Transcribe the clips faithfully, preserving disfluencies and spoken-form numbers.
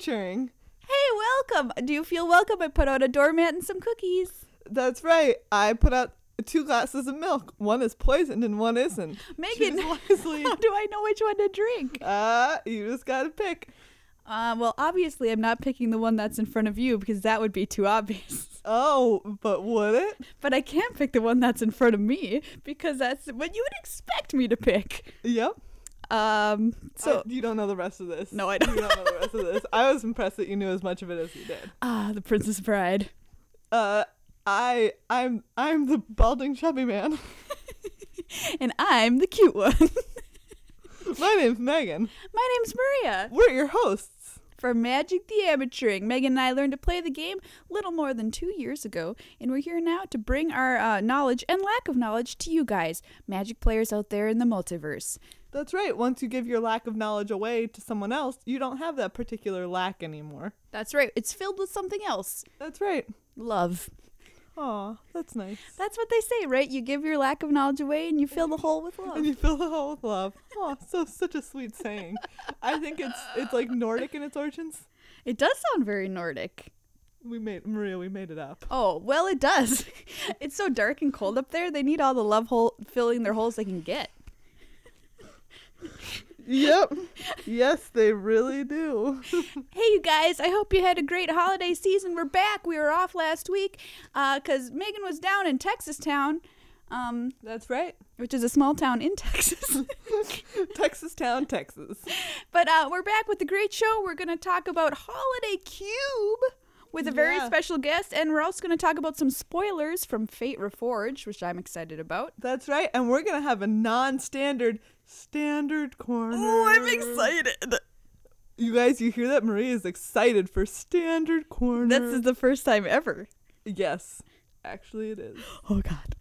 amateuring. Hey, welcome. Do you feel welcome? I put out a doormat and some cookies. That's right. I put out two glasses of milk. One is poisoned and one isn't. Megan, Choose wisely. how do I know which one to drink? Uh, you just gotta pick. Uh, well, obviously, I'm not picking the one that's in front of you because that would be too obvious. Oh, but would it? But I can't pick the one that's in front of me because that's what you would expect me to pick. Yep. Um. So I, you don't know the rest of this. No, I don't. You don't know the rest of this. I was impressed that you knew as much of it as you did. ah, the Princess Bride. Uh, I, I'm, I'm the balding chubby man. And I'm the cute one. My name's Megan. My name's Maria. We're your hosts. For Magic the Amateuring, Megan and I learned to play the game little more than two years ago, and we're here now to bring our uh, knowledge and lack of knowledge to you guys, Magic players out there in the multiverse. That's right. Once you give your lack of knowledge away to someone else, you don't have that particular lack anymore. That's right. It's filled with something else. That's right. Love. Aw, that's nice. That's what they say, right? You give your lack of knowledge away and you fill the hole with love. And you fill the hole with love. Oh, so such a sweet saying. I think it's it's like Nordic in its origins. It does sound very Nordic. We made Maria, we made it up. Oh, well, it does. It's so dark and cold up there. They need all the love hole filling their holes they can get. Yep. Yes, they really do. Hey, you guys, I hope you had a great holiday season. We're back. We were off last week because uh, Megan was down in Texas Town. Um, That's right. Which is a small town in Texas. Texas Town, Texas. But uh, we're back with a great show. We're going to talk about Holiday Cube with a very Yeah. special guest. And we're also going to talk about some spoilers from Fate Reforged, which I'm excited about. That's right. And we're going to have a non-standard standard corner. Oh, I'm excited. You guys, you hear that? Maria is excited for standard corner. This is the first time ever. Yes. Actually, it is. Oh, God.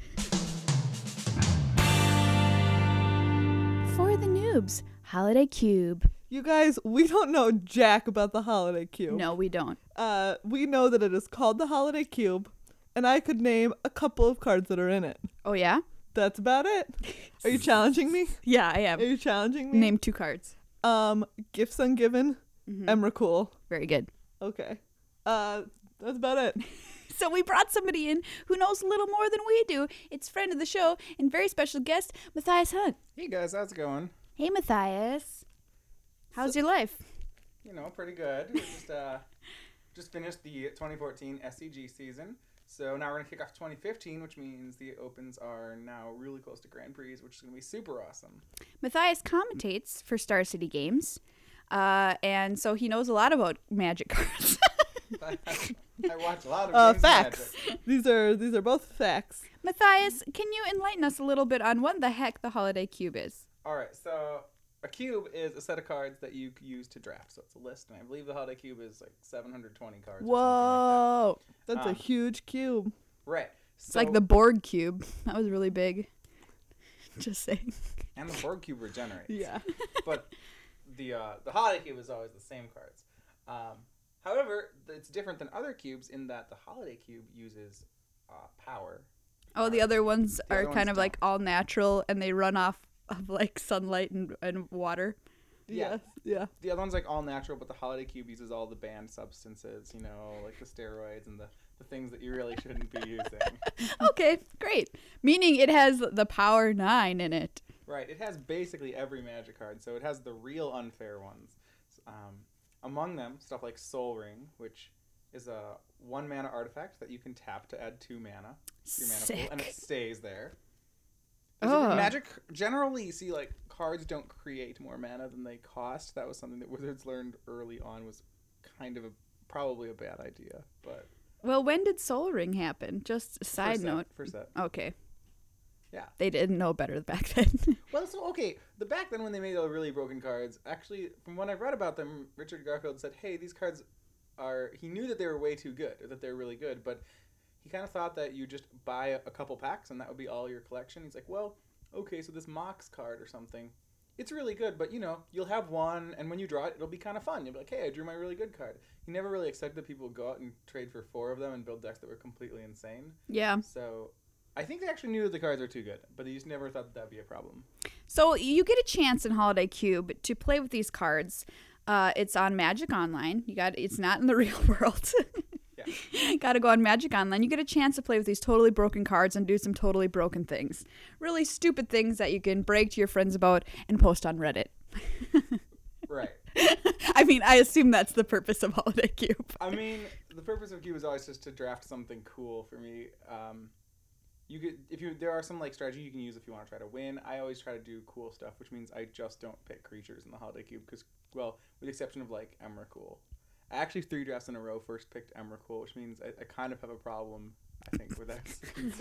For the noobs, Holiday Cube. You guys, we don't know jack about the Holiday Cube. No, we don't. Uh, we know that it is called the Holiday Cube, and I could name a couple of cards that are in it. Oh, yeah? That's about it. Are you challenging me? Yeah, I am. Are you challenging me? Name two cards. Um, Gifts Ungiven, Mhm. Emrakul. Very good. Okay. Uh, that's about it. So we brought somebody in who knows a little more than we do. It's friend of the show and very special guest, Matthias Hunt. Hey guys, how's it going? Hey, Matthias. How's your life? You know, pretty good. We just uh, just finished the twenty fourteen S C G season, so now we're gonna kick off twenty fifteen, which means the opens are now really close to Grand Prix, which is gonna be super awesome. Matthias commentates for Star City Games, uh, and so he knows a lot about Magic cards. I, I watch a lot of Uh, games of facts. Magic. These are these are both facts. Matthias, can you enlighten us a little bit on what the heck the Holiday Cube is? All right, so a cube is a set of cards that you use to draft. So it's a list, and I believe the Holiday Cube is like seven hundred twenty cards. Or something Whoa, that's Um, a huge cube. like that. Right. It's like the Borg Cube. That was really big. Just saying. and the Borg cube regenerates. Yeah. But the uh, the Holiday Cube is always the same cards. Um, however, it's different than other cubes in that the Holiday Cube uses uh, power. Oh, the other ones The are other kind ones of like all natural, and they run off of like sunlight and, and water. Yeah. Yes. Yeah. The other one's like all natural, but the Holiday Cube uses all the banned substances, you know, like the steroids and the, the things that you really shouldn't be using. Okay, great. Meaning it has the Power Nine in it. Right. It has basically every Magic card, so it has the real unfair ones. Um, among them, stuff like Soul Ring, which is a one mana artifact that you can tap to add two mana to your mana pool, and it Sick. stays there. Oh. Magic, generally, you see, like, cards don't create more mana than they cost. That was something that Wizards learned early on was kind of a, probably a bad idea, but... Well, when did Soul Ring happen? Just a side first set, note. First set. Okay. Yeah. They didn't know better back then. Well, so, okay, the back then when they made the really broken cards, actually, from what I've read about them, Richard Garfield said, hey, these cards are... He knew that they were way too good, or that they were really good, but he kind of thought that you just buy a, a couple packs and that would be all your collection. He's like, well, okay, so this Mox card or something, it's really good, but, you know, you'll have one, and when you draw it, it'll be kind of fun. You'll be like, hey, I drew my really good card. He never really expected that people would go out and trade for four of them and build decks that were completely insane. Yeah. So I think they actually knew that the cards were too good, but they just never thought that that'd be a problem. So you get a chance in Holiday Cube to play with these cards. Uh, it's on Magic Online. You got it's not in the real world. Yeah. Got to go on Magic Online. You get a chance to play with these totally broken cards and do some totally broken things. Really stupid things that you can brag to your friends about and post on Reddit. Right. I mean, I assume that's the purpose of Holiday Cube. I mean, the purpose of Cube is always just to draft something cool for me. Um, you could, if you, there are some like strategy you can use if you want to try to win. I always try to do cool stuff, which means I just don't pick creatures in the Holiday Cube because, well, with the exception of like Emrakul. I actually three drafts in a row first picked Emrakul, which means I, I kind of have a problem, I think, with that.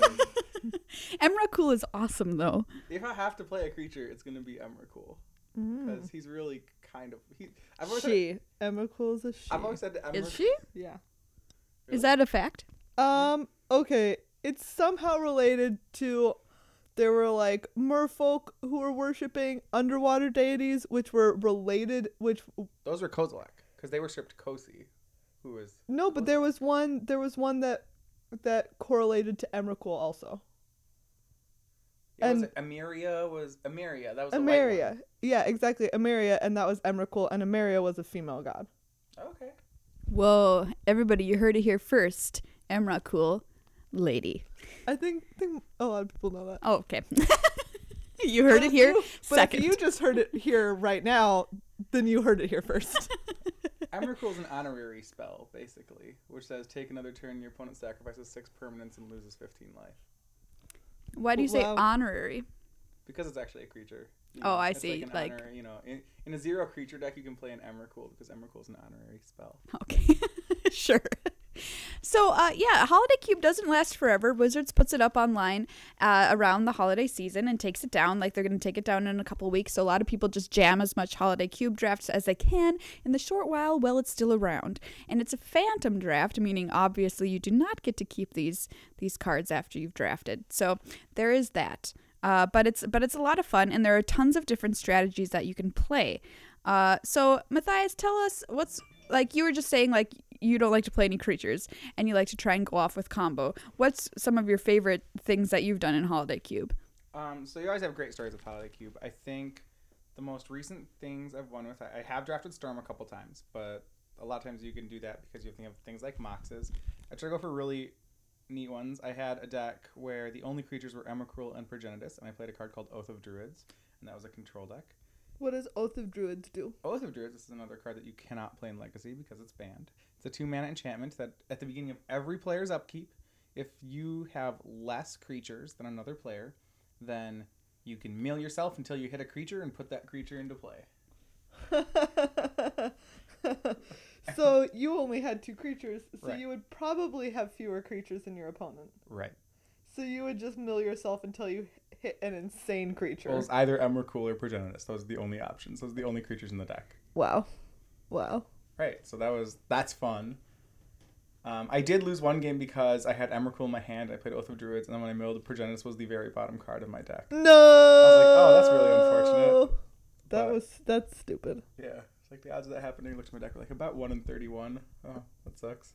Emrakul is awesome, though. If I have to play a creature, it's going to be Emrakul. Because Mm. he's really kind of... He, I've always She. Emrakul is a she. Said, I've always said to Emrakul... Is she? Yeah. Is that a fact? Um, okay. It's somehow related to there were like merfolk who were worshipping underwater deities which were related which Those were Kozilek, because they worshipped Kosi, who was... no, but there was one there was one that that correlated to Emrakul also. Yeah, was And- it Emeria was... Emeria, that was the white Emeria. one. Yeah, exactly. Emeria, and that was Emrakul, and Emeria was a female god. Okay. Whoa, everybody, you heard it here first. Emrakul, lady. I think think a lot of people know that. Oh, okay. You heard But it if here you- But second. if you just heard it here right now, then you heard it here first. Emrakul is an honorary spell, basically, which says take another turn, your opponent sacrifices six permanents and loses fifteen life. Why do you say Wow. honorary? Because it's actually a creature. You Oh, I it's see, Like, an like- honor, you know, in, in a zero creature deck, you can play an Emrakul because Emrakul is an honorary spell. Okay, sure. So, uh, yeah, Holiday Cube doesn't last forever. Wizards puts it up online uh, around the holiday season and takes it down. Like, they're going to take it down in a couple weeks. So, a lot of people just jam as much Holiday Cube drafts as they can in the short while while it's still around. And it's a phantom draft, meaning obviously you do not get to keep these these cards after you've drafted. So, there is that. Uh, but it's but it's a lot of fun, and there are tons of different strategies that you can play. Uh, so, Matthias, tell us what's like you were just saying like you don't like to play any creatures and you like to try and go off with combo. What's some of your favorite things that you've done in Holiday Cube? Um, so you always have great stories with Holiday Cube. I think the most recent things I've won with, I, I have drafted Storm a couple times, but a lot of times you can do that because you have things like Moxes. I try to go for really neat ones. I had a deck where the only creatures were Emrakul and Progenitus, and I played a card called Oath of Druids, and that was a control deck. What does Oath of Druids do? Oath of Druids, this is another card that you cannot play in Legacy because it's banned. It's a two-mana enchantment that at the beginning of every player's upkeep, if you have less creatures than another player, then you can mill yourself until you hit a creature and put that creature into play. So you only had two creatures, so Right. you would probably have fewer creatures than your opponent. Right. So you would just mill yourself until you hit an insane creature. Well, it's either Emrakul or Progenitus. Those are the only options. Those are the only creatures in the deck. Wow. Wow. Right. So that was that's fun. Um, I did lose one game because I had Emrakul in my hand. I played Oath of Druids, and then when I milled, Progenitus was the very bottom card of my deck. No. oh, that's really unfortunate. That But- was that's stupid. Yeah. It's like the odds of that happening. I looked at my deck, were like about one in thirty-one. Oh, that sucks.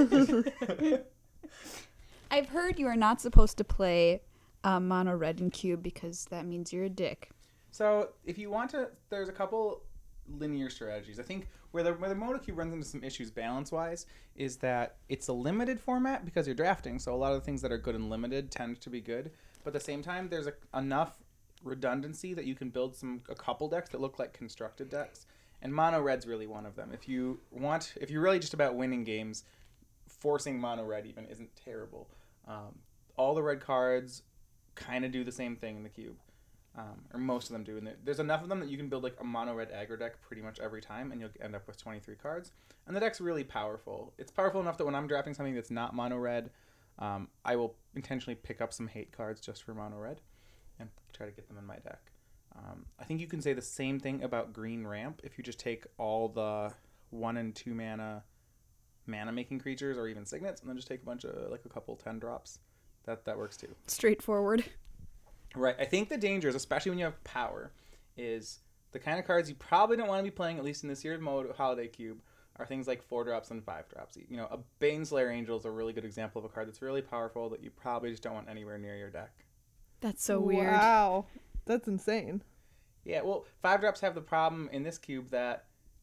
I've heard you are not supposed to play uh, mono red and cube because that means you're a dick. So if you want to, there's a couple linear strategies. I think where the where the Mono Cube runs into some issues balance wise is that it's a limited format because you're drafting. So a lot of the things that are good and limited tend to be good. But at the same time, there's a, enough redundancy that you can build some a couple decks that look like constructed decks. And mono red's really one of them. If you want, if you're really just about winning games, forcing mono red even isn't terrible. Um, all the red cards kind of do the same thing in the cube. Um, or most of them do. And there- there's enough of them that you can build like a mono red aggro deck pretty much every time, and you'll end up with twenty-three cards. And the deck's really powerful. It's powerful enough that when I'm drafting something that's not mono red, um, I will intentionally pick up some hate cards just for mono red and try to get them in my deck. Um, I think you can say the same thing about green ramp if you just take all the one and two mana mana making creatures or even signets, and then just take a bunch of like a couple ten drops. That that works too. Straightforward. Right. I think the danger is, especially when you have power, is the kind of cards you probably don't want to be playing, at least in this year's mode Holiday Cube, are things like four drops and five drops. You know, a Baneslayer Angel is a really good example of a card that's really powerful that you probably just don't want anywhere near your deck. That's so weird. Wow. That's insane. Yeah, well, five drops have the problem in this cube that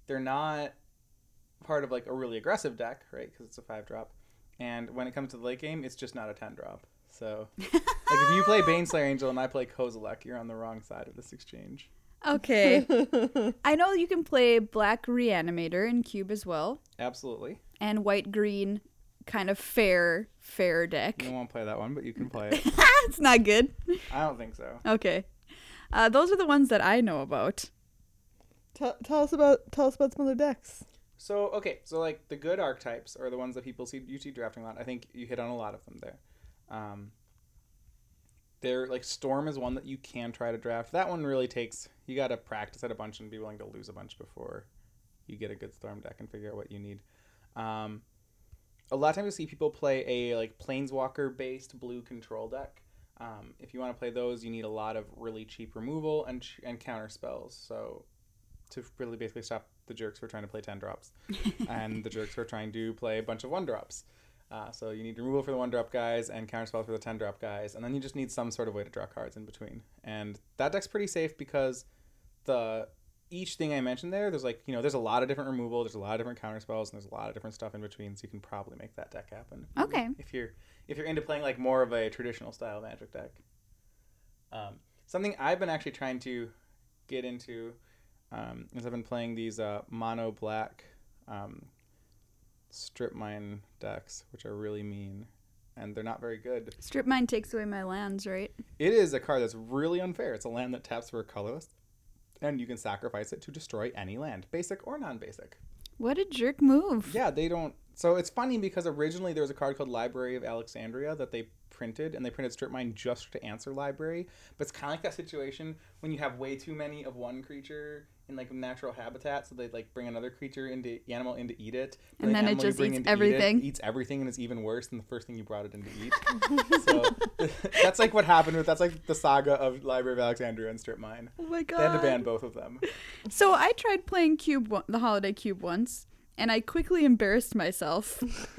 they're not part of like a really aggressive deck, right? Because it's a five drop. And when it comes to the late game, it's just not a ten drop. So, like if you play Baneslayer Angel and I play Kozilek, you're on the wrong side of this exchange. Okay. I know you can play Black Reanimator in Cube as well. Absolutely. And white-green kind of fair, fair deck. You won't play that one, but you can play it. It's not good. I don't think so. Okay. Uh, those are the ones that I know about. Tell, tell us about tell us about some other decks. So, okay. So, like, the good archetypes are the ones that people see you see drafting a lot. I think you hit on a lot of them there. Um, they're, like, Storm is one that you can try to draft. That one really takes... You got to practice it a bunch and be willing to lose a bunch before you get a good Storm deck and figure out what you need. Um, a lot of times you see people play a, like, Planeswalker-based blue control deck. Um, if you want to play those, you need a lot of really cheap removal and ch- and counter spells. So... to really basically stop the jerks who are trying to play ten drops and the jerks who are trying to play a bunch of one drops. Uh, so you need removal for the one drop guys and counterspell for the ten drop guys, and then you just need some sort of way to draw cards in between. And that deck's pretty safe because the each thing I mentioned there, there's like, you know, there's a lot of different removal, there's a lot of different counterspells, and there's a lot of different stuff in between, so you can probably make that deck happen. Okay. If you're if you're into playing like more of a traditional style Magic deck. Um, something I've been actually trying to get into um, is I've been playing these uh, mono black um, strip mine decks, which are really mean, and they're not very good. Strip Mine takes away my lands, right? It is a card that's really unfair. It's a land that taps for a colorless, and you can sacrifice it to destroy any land, basic or non-basic. What a jerk move. Yeah, they don't... So it's funny because originally there was a card called Library of Alexandria that they printed, and they printed Strip Mine just to answer Library, but it's kind of like that situation when you have way too many of one creature in like natural habitat, so they like bring another creature into animal in to eat it, and, and then the it just eats eat everything. It, eats everything, and it's even worse than the first thing you brought it in to eat. So that's like what happened with that's like the saga of Library of Alexandria and Strip Mine. Oh my god! They had to ban both of them. So I tried playing Cube, one, the Holiday Cube once, and I quickly embarrassed myself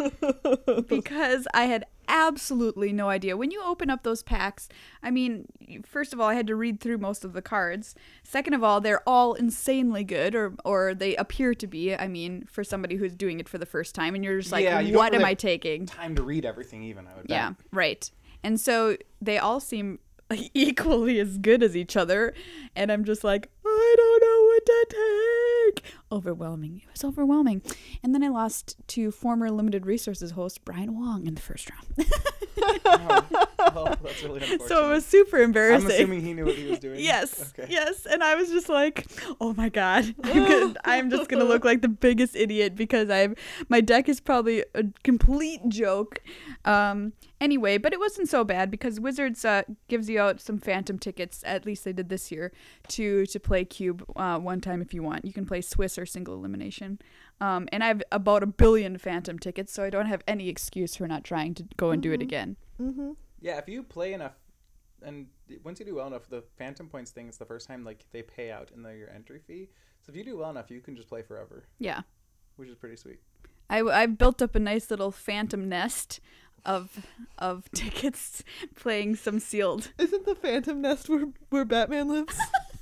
because I had absolutely no idea. When you open up those packs, I mean, first of all, I had to read through most of the cards. Second of all, they're all insanely good, or or they appear to be. I mean, for somebody who's doing it for the first time, and you're just like, Yeah, you don't what really am I have taking? Time to read everything, even I would. Yeah, bet. right. And so they all seem equally as good as each other, and I'm just like, I don't know what to take. Overwhelming. It was overwhelming. And then I lost to former Limited Resources host Brian Wong in the first round. Oh, well, that's really unfortunate. So it was super embarrassing. I'm assuming he knew what he was doing. Yes, Okay. yes, and I was just like, "Oh my god, I'm, gonna, I'm just gonna look like the biggest idiot because I'm my deck is probably a complete joke." Um, anyway, but it wasn't so bad because Wizards uh, gives you out some Phantom tickets. At least they did this year to to play Cube uh, one time if you want. You can play Swiss or single elimination. Um, and I have about a billion Phantom tickets, so I don't have any excuse for not trying to go and do it again. Mm-hmm. Yeah, if you play enough, and once you do well enough, the Phantom points thing is the first time like they pay out in the, your entry fee. So if you do well enough, you can just play forever. Yeah. Which is pretty sweet. I, I've built up a nice little Phantom nest of of tickets playing some sealed. Isn't the Phantom Nest where, where Batman lives?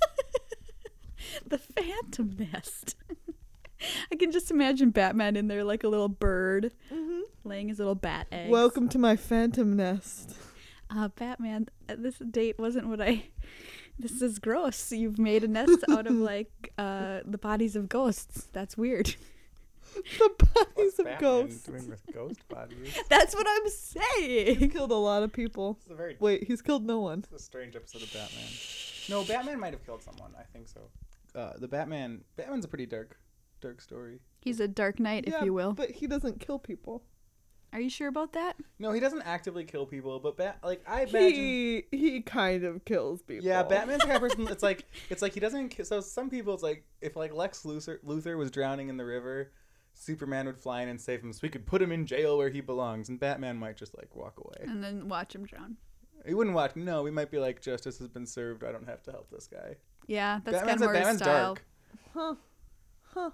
The Phantom nest. I can just imagine Batman in there like a little bird, Mm-hmm. laying his little bat eggs. Welcome to my Phantom Nest. Uh, Batman, uh, this date wasn't what I... This is gross. You've made a nest out of like uh, the bodies of ghosts. That's weird. The bodies What's of Batman ghosts. doing with ghost bodies? That's what I'm saying. He's killed a lot of people. It's a very Wait, he's killed no one. it's a strange episode of Batman. No, Batman might have killed someone. I think so. Uh, the Batman. Batman's a pretty dark, dark story. He's a Dark Knight, if Yeah, you will. But he doesn't kill people. Are you sure about that? No, he doesn't actively kill people, but Bat like I imagine. He he kind of kills people. Yeah, Batman's the kind of person. It's like it's like he doesn't. ki- So some people, it's like if like Lex Luthor, Luthor was drowning in the river, Superman would fly in and save him, so we could put him in jail where he belongs, and Batman might just like walk away. And then watch him drown. He wouldn't watch. No, we might be like, justice has been served. I don't have to help this guy. Yeah, that's Batman's, kind of more his Batman's style. dark. Huh. Huh.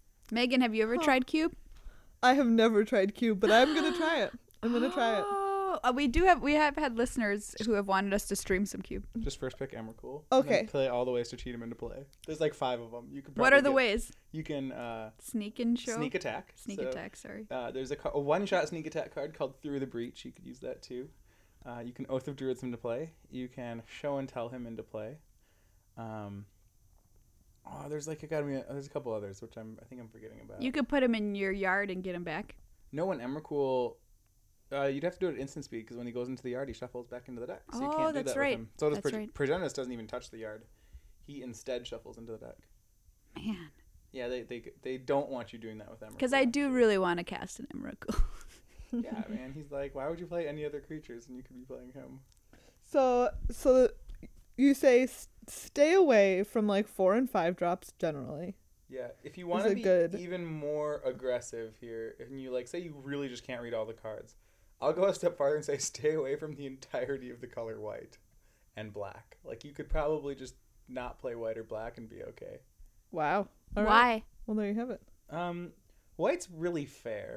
Megan, have you ever Huh. tried Cube? I have never tried Cube, but I'm gonna try it. I'm gonna try it. Oh, Oh, uh, we do have we have had listeners who have wanted us to stream some cube. Just first pick Emrakul. Okay. And then play all the ways to cheat him into play. There's like five of them. You could. What are the get- ways? You can uh, Sneak and show. sneak attack. Sneak So, attack. Sorry. Uh, there's a, ca- a one-shot sneak attack card called Through the Breach. You could use that too. Uh, you can Oath of Druids him to play. You can Show and Tell him into play. Um, oh, there's like Academy. There's a couple others which I'm I think I'm forgetting about. You could put him in your yard and get him back. No, in Emrakul, uh, you'd have to do it at instant speed because when he goes into the yard, he shuffles back into the deck. So you Oh, can't do that's that right. with him. So does That's Pro- right. Progenitus doesn't even touch the yard. He instead shuffles into the deck. Man. Yeah, they they they don't want you doing that with Emrakul. Because I do really want to cast an Emrakul. Yeah, man. He's like, why would you play any other creatures and you could be playing him? So, so you say s- stay away from like four and five drops generally. Yeah, if you want to it be good? even more aggressive here, and you like say you really just can't read all the cards, I'll go a step farther and say stay away from the entirety of the color white and black. Like you could probably just not play white or black and be okay. Wow. All right. Why? Well, there you have it. Um, white's really fair.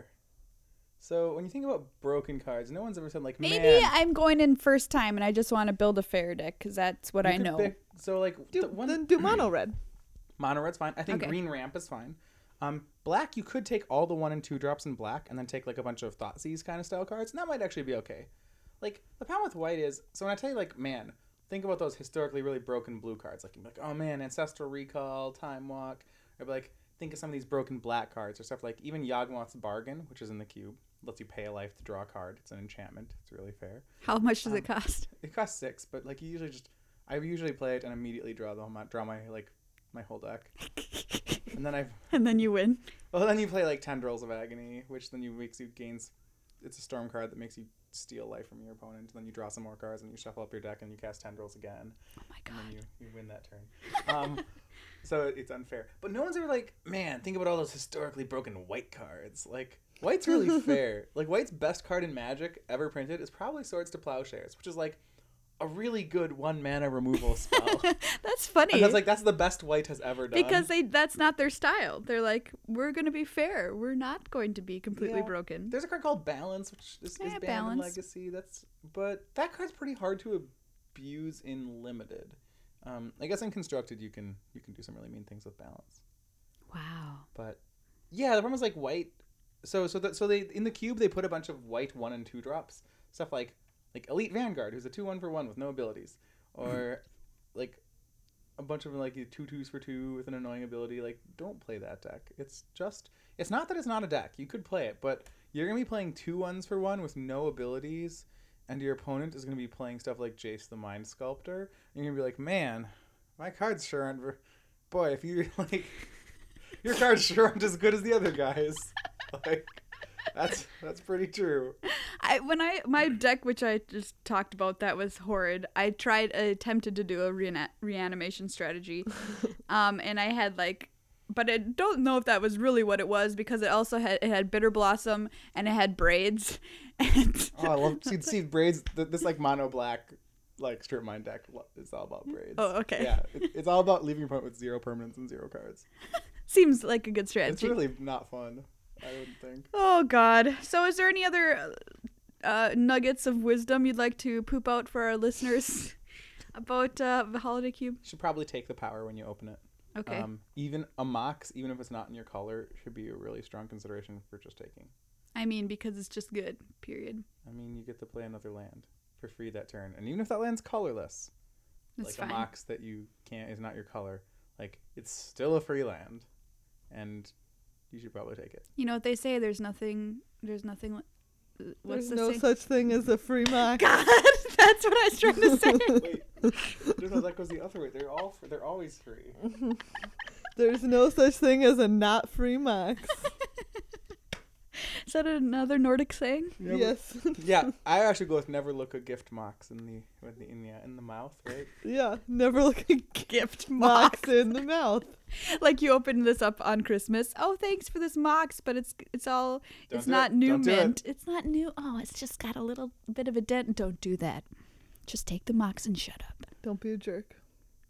So when you think about broken cards, no one's ever said like, Maybe man, I'm going in first time and I just want to build a fair deck because that's what you I could know. pick- so like Do, the one then do mono red. mono red's fine. I think Okay. green ramp is fine. Um, black, you could take all the one and two drops in black and then take like a bunch of Thoughtseize kind of style cards, and that might actually be okay. Like the problem with white is, so when I tell you like, man, think about those historically really broken blue cards. Like you'd be like, oh man, Ancestral Recall, Time Walk, or be like, think of some of these broken black cards or stuff like even Yawgmoth's Bargain, which is in the cube, lets you pay a life to draw a card. It's an enchantment. It's really fair. How much does Um, it cost? It costs six, but like you usually just, I usually play it and immediately draw the whole, draw my like my whole deck, and then I, And then you win. well then you play like Tendrils of Agony, which then you makes you gains, it's a storm card that makes you steal life from your opponent. And then you draw some more cards and you shuffle up your deck and you cast Tendrils again, Oh my and god. then you, you win that turn. Um, so it's unfair, but no one's ever like, man, think about all those historically broken white cards. Like white's really fair. Like white's best card in Magic ever printed is probably Swords to Plowshares, which is like a really good one mana removal spell. That's funny. And that's like that's the best white has ever done. because they that's not their style. They're like, we're gonna be fair. We're not going to be completely Yeah. broken. there's a card called Balance, which is, is Yeah, banned in Balance. Legacy. That's but that card's pretty hard to abuse in Limited. Um, I guess in Constructed you can you can do some really mean things with Balance. Wow. But yeah, the problem is like white. So so that so they in the cube they put a bunch of white one and two drops stuff like like Elite Vanguard, who's a two one for one with no abilities, or like a bunch of like two twos for two with an annoying ability. Like don't play that deck. It's just it's not that it's not a deck. You could play it, but you're gonna be playing two ones for one with no abilities, and your opponent is gonna be playing stuff like Jace the Mind Sculptor. And you're gonna be like, man, my cards sure aren't. Ver- Boy, if you like. Your cards sure aren't as good as the other guys. Like, that's that's pretty true. I when I my deck, which I just talked about, that was horrid. I tried, I attempted to do a reana- reanimation strategy, um, and I had like, but I don't know if that was really what it was because it also had it had Bitter Blossom and it had braids. And Oh, I love see, see braids. th- This like mono black like strip mine deck. lo- It's all about braids. Oh, okay. Yeah, it, it's all about leaving your opponent with zero permanents and zero cards. seems like a good It's strategy. really not fun. I wouldn't think. Oh God! So, is there any other uh, nuggets of wisdom you'd like to poop out for our listeners about uh, the Holiday Cube? You should probably take the power when you open it. Okay. Um, even a Mox, even if it's not in your color, should be a really strong consideration for just taking. I mean, because it's just good. Period. I mean, you get to play another land for free that turn, and even if that land's colorless, That's like fine. a Mox that you can't is not your color, like it's still a free land, and you should probably take it. You know what they say? There's nothing. There's nothing. uh, What's There's the no saying? such thing as a free mock. God, that's what I was trying to say. Wait, no, that goes the other way. They're all fr- they're always free. There's no such thing as a not free mox. Is that another Nordic saying? Never- Yes. Yeah, I actually go with never look a gift Mox in the with the in the in the mouth, right? Yeah. Never look a Gift mox mox. in the mouth. Like you open this up on Christmas. Oh, thanks for this mox, but it's it's all Don't it's do not it. new Don't do it. mint. It's not new. Oh, it's just got a little bit of a dent. Don't do that. Just take the mox and shut up. Don't be a jerk.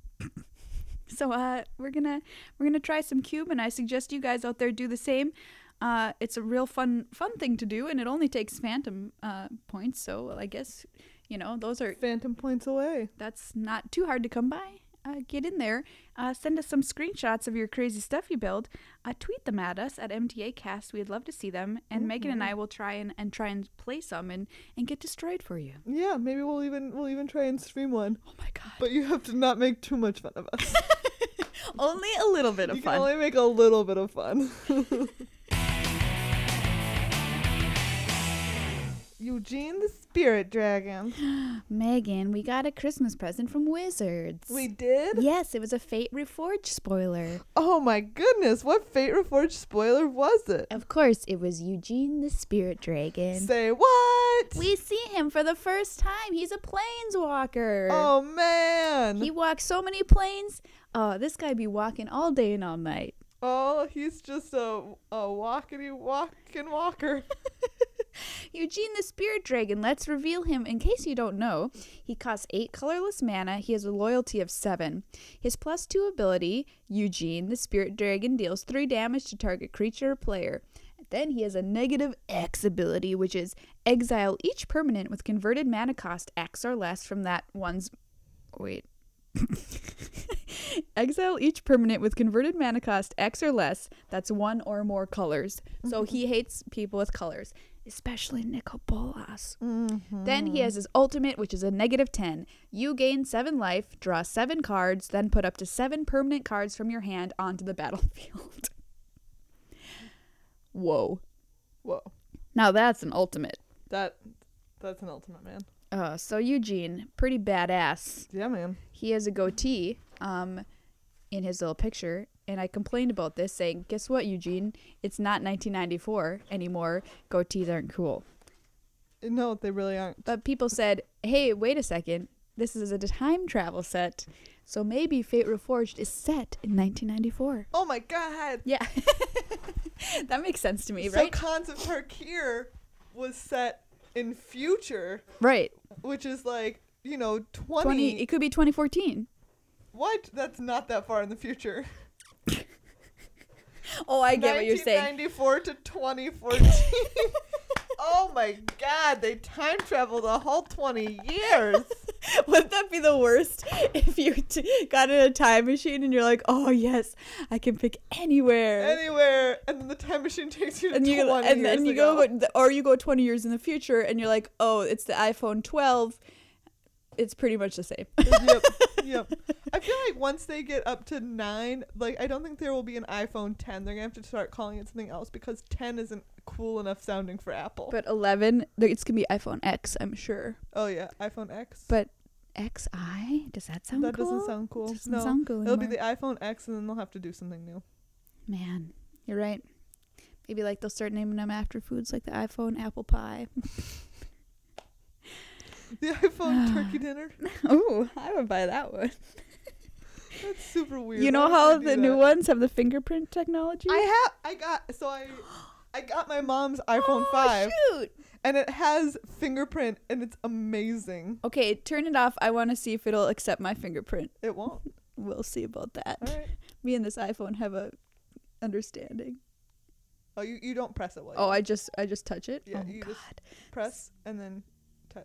So uh, we're gonna we're gonna try some cube, and I suggest you guys out there do the same. Uh, it's a real fun fun thing to do, and it only takes phantom uh, points. So I guess, you know, those are Phantom points away. that's not too hard to come by. Uh, get in there. Uh, send us some screenshots of your crazy stuff you build. Uh, tweet them at us at M T A Cast. We'd love to see them. And Mm-hmm. Megan and I will try and, and try and play some and, and get destroyed for you. Yeah, maybe we'll even we'll even try and stream one. Oh my god. But you have to not make too much fun of us. Only a little bit of You fun. can only make a little bit of fun. Eugene the Spirit Dragon. Megan, we got a Christmas present from Wizards. We did? Yes, it was a Fate Reforged spoiler. Oh my goodness, what Fate Reforged spoiler was it? Of course, it was Eugene the Spirit Dragon. Say what? We see him for the first time. He's a planeswalker. Oh man. He walks so many planes. Oh, this guy be walking all day and all night. Oh, he's just a a walkity walking walker. Eugene the Spirit Dragon, let's reveal him. In case you don't know, he costs eight colorless mana. He has a loyalty of seven. His plus two ability, Eugene the Spirit Dragon, deals three damage to target creature or player. Then he has a negative X ability, which is exile each permanent with converted mana cost X or less from that one's... Wait. Exile each permanent with converted mana cost X or less. That's one or more colors. So he hates people with colors, especially Nicol Bolas. Mm-hmm. Then he has his ultimate, which is a negative ten. You gain seven life, draw seven cards, then put up to seven permanent cards from your hand onto the battlefield. Whoa. Whoa. Now that's an ultimate. That that's an ultimate, man. Uh, so Eugene, pretty badass. Yeah, man. He has a goatee um, in his little picture. And I complained about this, saying, guess what, Eugene? It's not nineteen ninety-four anymore. Goatees aren't cool. No, they really aren't. But people said, hey, wait a second. This is a time travel set. So maybe Fate Reforged is set in nineteen ninety-four. Oh my god. Yeah. That makes sense to me, So right? Khans of Tarkir was set in future, Right. which is like, you know, twenty. twenty It could be twenty fourteen. What? That's not that far in the future. Oh, I get what you're saying. nineteen ninety-four to twenty fourteen. Oh my god, they time traveled a whole twenty years. Wouldn't that be the worst if you t- got in a time machine and you're like, oh yes, I can pick anywhere. Anywhere, and then the time machine takes you to and you twenty and years then you ago. go, or you go twenty years in the future, and you're like, oh, it's the iPhone twelve. It's pretty much the same. Yep, yep. I feel like once they get up to nine, like I don't think there will be an iPhone ten. They're gonna have to start calling it something else because ten isn't cool enough sounding for Apple. But eleven, there- it's gonna be iPhone X, I'm sure. Oh yeah, iPhone X. But X I, does that sound that cool? doesn't sound cool. Doesn't no, sound cool it'll be anymore. the iPhone X, and then they'll have to do something new. Man, you're right. Maybe like they'll start naming them after foods like the iPhone apple pie. The iPhone turkey dinner. Ooh, I would buy that one. That's super weird. You know Why would how they do the new that? ones have the fingerprint technology? I have. I got. So I. I got my mom's iPhone oh, five, Shoot. and it has fingerprint, and it's amazing. Okay, turn it off. I want to see if it'll accept my fingerprint. It won't. We'll see about that. All right. Me and this iPhone have a understanding. Oh, you, you don't press it. While Oh, you I just I just touch it. Yeah, oh you God. just- press and then touch.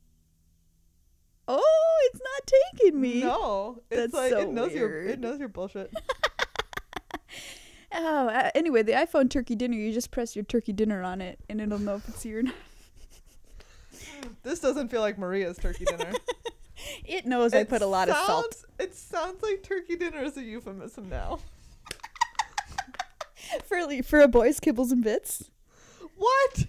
Oh, it's not taking me. No, it's That's like so it knows your weird. it knows your bullshit. Oh, uh, anyway, the iPhone turkey dinner. You just press your turkey dinner on it, and it'll know if it's you or not. This doesn't feel like Maria's turkey dinner. It knows I It put a lot of salt. sounds- It sounds like turkey dinner is a euphemism now. for li- for a boy's kibbles and bits. What?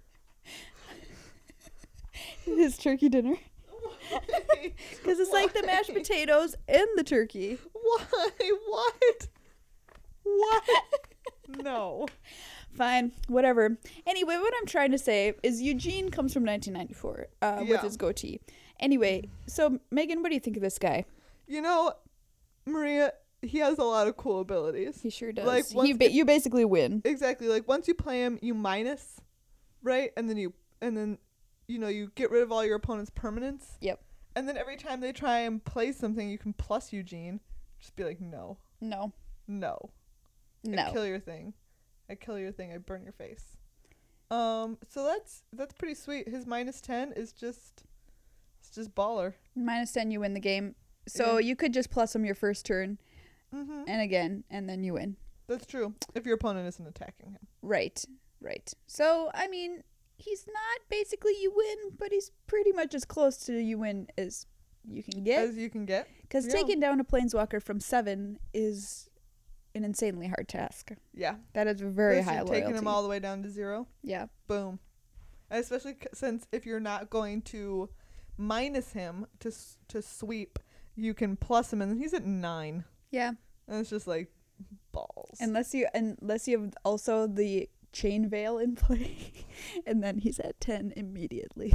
His turkey dinner. Why? Because it's like the mashed Why? potatoes and the turkey. Why? What? What? No. Fine, whatever. Anyway, what I'm trying to say is Eugene comes from nineteen ninety-four uh, with Yeah. his goatee. Anyway, so Megan, what do you think of this guy? You know, Maria, he has a lot of cool abilities. He sure does. Like, He once ba- it- you basically win. Exactly. Like once you play him, you minus, right? And then you and then you know, you get rid of all your opponent's permanents. Yep. And then every time they try and play something, you can plus Eugene. Just be like, no, No. no, and No. kill your thing, I kill your thing, I burn your face. Um, so that's that's pretty sweet. His minus ten is just it's just baller. Minus ten, you win the game. So Yeah. you could just plus him your first turn, Mm-hmm. and again, and then you win. That's true. If your opponent isn't attacking him. Right, right. So, I mean, he's not basically you win, but he's pretty much as close to you win as you can get. As you can get. Because yeah. taking down a planeswalker from seven is an insanely hard task. Yeah. That is a very Unless high you're loyalty. taking him all the way down to zero. Yeah. Boom. And especially c- since if you're not going to minus him to s- to sweep, you can plus him, and he's at nine. Yeah. And it's just like balls. Unless you unless you have also the chain veil in play, and then he's at ten immediately.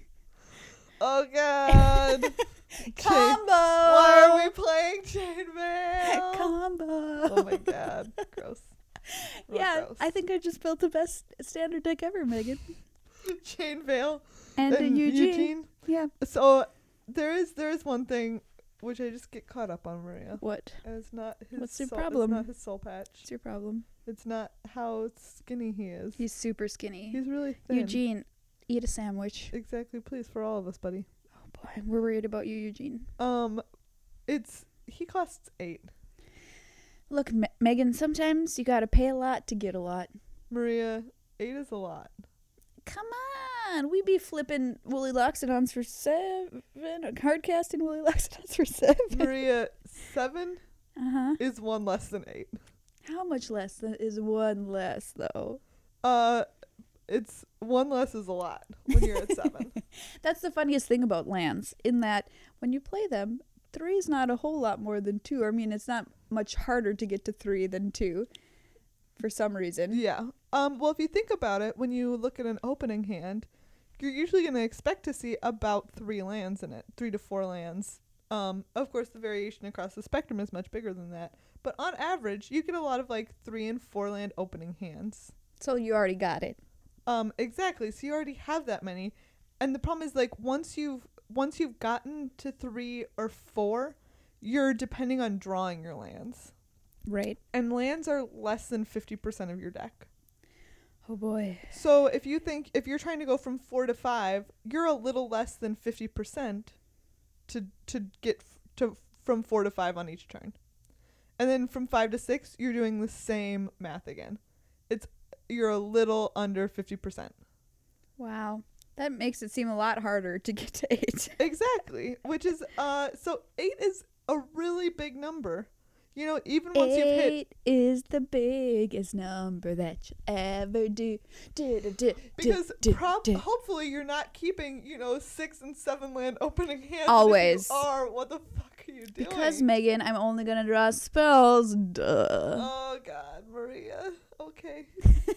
Oh god. Combo. Why are we playing Chainmail? Combo. Oh my god. Gross. Real Yeah, gross. I think I just built the best standard deck ever, Megan. Chain Veil And, uh, and Eugene. Eugene. Yeah. So there is there is one thing which I just get caught up on, Maria. What? And it's not his What's your soul, problem? It's not his soul patch. What's your problem? It's not how skinny he is. He's super skinny. He's really thin. Eugene, eat a sandwich. Exactly, please, for all of us, buddy. Oh boy, we're worried about you, Eugene. Um, it's he costs eight. Look, Me- Megan, sometimes you gotta pay a lot to get a lot. Maria, eight is a lot. Come on, we be flipping Woolly Loxodons for seven, hard casting Woolly Loxodons for seven. Maria, seven Uh huh. is one less than eight. How much less than is one less though? Uh, it's one less is a lot when you're at seven. That's the funniest thing about lands, in that when you play them, three is not a whole lot more than two. I mean, it's not much harder to get to three than two, for some reason. Yeah. Um. Well, if you think about it, when you look at an opening hand, you're usually going to expect to see about three lands in it, three to four lands. Um. Of course, the variation across the spectrum is much bigger than that, but on average, you get a lot of like three and four land opening hands. So you already got it. Um. Exactly. So you already have that many, and the problem is like once you've once you've gotten to three or four, you're depending on drawing your lands, Right. and lands are less than fifty percent of your deck. Oh boy. So if you think if you're trying to go from four to five, you're a little less than fifty percent to to get f- to from four to five on each turn, and then from five to six, you're doing the same math again. It's you're a little under fifty percent. Wow. That makes it seem a lot harder to get to eight. Exactly, which is uh so eight is a really big number. You know, even once you've hit Eight is the biggest number that you'll ever do. do, do, do because do, do, prob- do. hopefully you're not keeping, you know, six and seven land opening hands. Always. If you are, what the fuck are you doing? Because, Megan, I'm only going to draw spells. Duh. Oh God, Maria. Okay.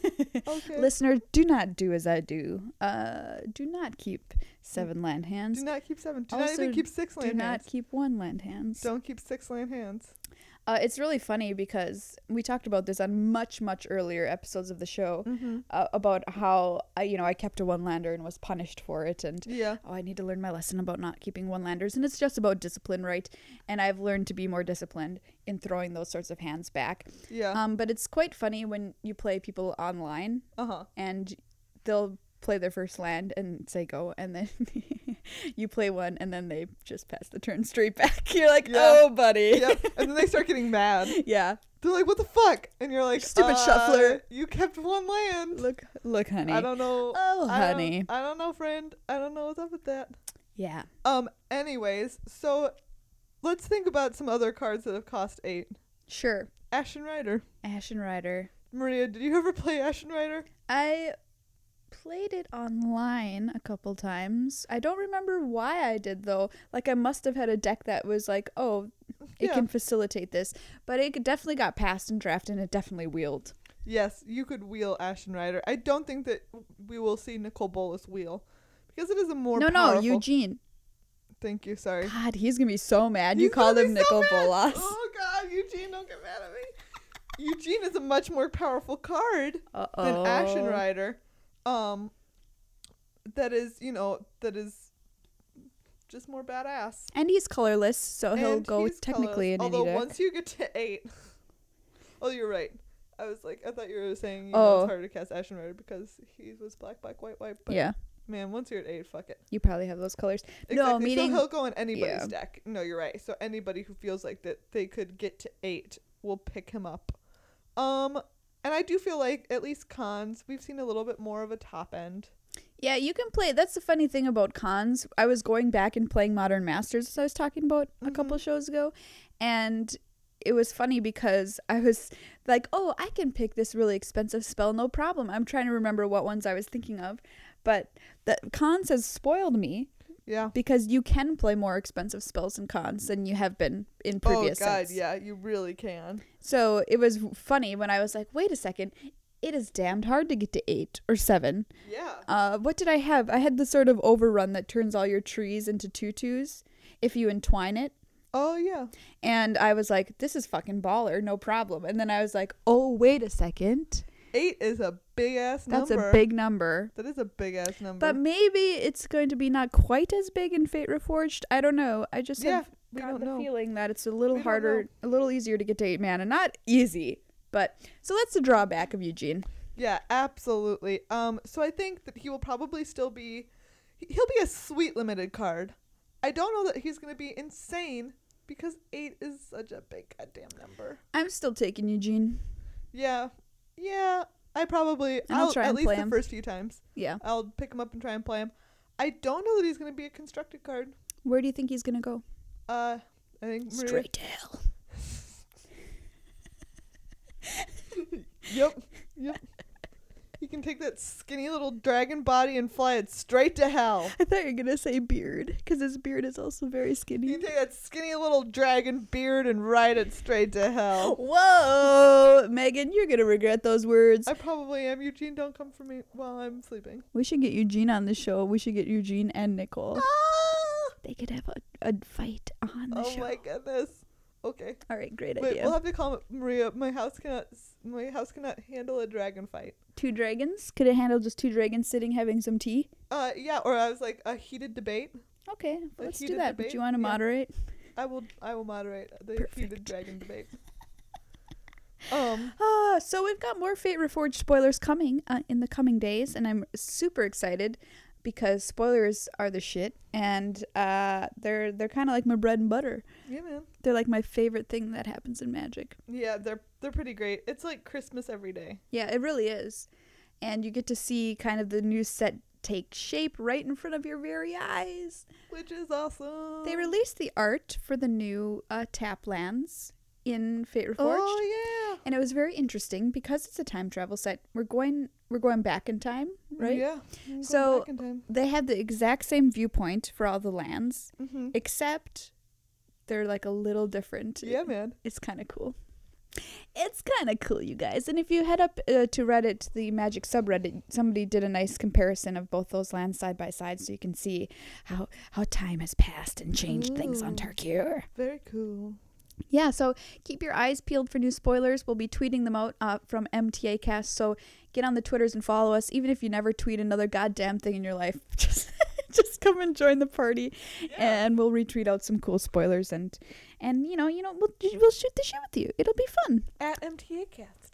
Okay. Listener, do not do as I do. Uh, do not keep seven land hands. Do not keep seven. Do not Also, even keep six Do land not hands. keep one land hands. Don't keep six land hands. Uh, it's really funny because we talked about this on much, much earlier episodes of the show Mm-hmm. uh, about how, I, you know, I kept a one-lander and was punished for it. And, Yeah. oh, I need to learn my lesson about not keeping one-landers. And it's just about discipline, right? And I've learned to be more disciplined in throwing those sorts of hands back. Yeah. Um, but it's quite funny when you play people online Uh huh. and they'll play their first land and say go, and then you play one and then they just pass the turn straight back. You're like, Yeah. oh, buddy. Yep. And then they start getting mad. Yeah. They're like, "What the fuck?" And you're like, Stupid uh, shuffler. You kept one land. Look, look, honey. I don't know. Oh, I don't- honey. I don't know, friend. I don't know what's up with that. Yeah. Um. Anyways, so let's think about some other cards that have cost eight. Sure. Ashen Rider. Ashen Rider. Maria, did you ever play Ashen Rider? I played it online a couple times. I don't remember why I did, though. Like, I must have had a deck that was like, oh, it Yeah. can facilitate this. But it definitely got passed and drafted, and it definitely wheeled. Yes, you could wheel Ashen Rider. I don't think that we will see Nicol Bolas wheel because it is a more no, powerful. no, Eugene. Thank you. Sorry. God, he's going to be so mad. You He's called gonna him be so Nicol mad. Bolas. Oh God, Eugene, don't get mad at me. Eugene is a much more powerful card Uh-oh. than Ashen Rider. Um, that is, you know, that is just more badass. And he's colorless, so he'll And go he's technically colorless, in any although deck. once you get to eight, oh, you're right. I was like, I thought you were saying you Oh. know it's harder to cast Ashen Rider because he was black, black, white, white. But yeah, man, once you're at eight, fuck it. you probably have those colors. Exactly. No, meaning so he'll go in anybody's yeah. deck. No, you're right. So anybody who feels like that they could get to eight will pick him up. Um, and I do feel like at least cons, we've seen a little bit more of a top end. yeah, you can play. That's the funny thing about cons. I was going back and playing Modern Masters, as I was talking about a couple Mhm. shows ago, and it was funny because I was like, oh, I can pick this really expensive spell, no problem. I'm trying to remember what ones I was thinking of, but the cons has spoiled me Yeah. because you can play more expensive spells in cons than you have been in previous Oh god, sets. yeah, you really can. So it was funny when I was like, wait a second, it is damned hard to get to eight or seven. Yeah. Uh, what did I have? I had the sort of overrun that turns all your trees into tutus if you entwine it. Oh yeah. And I was like, this is fucking baller, no problem. And then I was like, oh, wait a second. Eight is a big ass number. That's a big number. That is a big ass number. But maybe it's going to be not quite as big in Fate Reforged. I don't know. I just yeah, have we got don't the know. feeling that it's a little We don't harder, know. a little easier to get to eight mana. Not easy, but so that's the drawback of Eugene. Yeah, absolutely. Um, so I think that he will probably still be, he- he'll be a sweet limited card. I don't know that he's gonna be insane because eight is such a big goddamn number. I'm still taking Eugene. Yeah, yeah. I probably And I'll I'll try at and least play the him. first few times. Yeah. I'll pick him up and try and play him. I don't know that he's gonna be a constructed card. Where do you think he's going to go? Uh, I think Maria. Straight to hell. Yep, yep. He can take that skinny little dragon body and fly it straight to hell. I thought you were going to say beard, because his beard is also very You skinny. can take that skinny little dragon beard and ride it straight to hell. Whoa! Megan, you're going to regret those words. I probably am. Eugene, don't come for me while I'm sleeping. We should get Eugene on the show. We should get Eugene and Nicole. Ah! They could have a, a fight on the Oh show. my goodness. Okay. All right, great Wait, idea. we'll have to call it Maria. My house cannot. My house cannot handle a dragon fight. Two dragons? Could it handle just two dragons sitting having some tea? Uh, yeah. Or I was like a heated debate. Okay, A let's do heated that. But debate? you want to Yeah. moderate? I will. I will moderate the Perfect. heated dragon debate. Um. Ah, so we've got more Fate Reforged spoilers coming uh, in the coming days, and I'm super excited because spoilers are the shit, and uh, they're they're kind of like my bread and butter. Yeah, man. They're like my favorite thing that happens in Magic. Yeah, they're they're pretty great. It's like Christmas every day. Yeah, it really is, and you get to see kind of the new set take shape right in front of your very eyes. Which is awesome. They released the art for the new uh, tap lands in Fate Reforged. Oh And it was very interesting because it's a time travel set. We're going we're going back in time, yeah. right? Yeah. I'm going So- back in time. They have the exact same viewpoint for all the lands, Mm-hmm. except they're like a little different. Yeah, man. It's kind of cool. It's kind of cool, you guys. And if you head up uh, to Reddit, the Magic subreddit, somebody did a nice comparison of both those lands side by side, so you can see how how time has passed and changed things on Ooh. Tarkir. Very cool. Yeah, so keep your eyes peeled for new spoilers. We'll be tweeting them out uh, from M T A Cast, so get on the Twitters and follow us. Even if you never tweet another goddamn thing in your life, just just come and join the party, and we'll retweet out some cool spoilers and and you know you know we'll we'll shoot the shit with you. It'll be fun. At M T A Cast.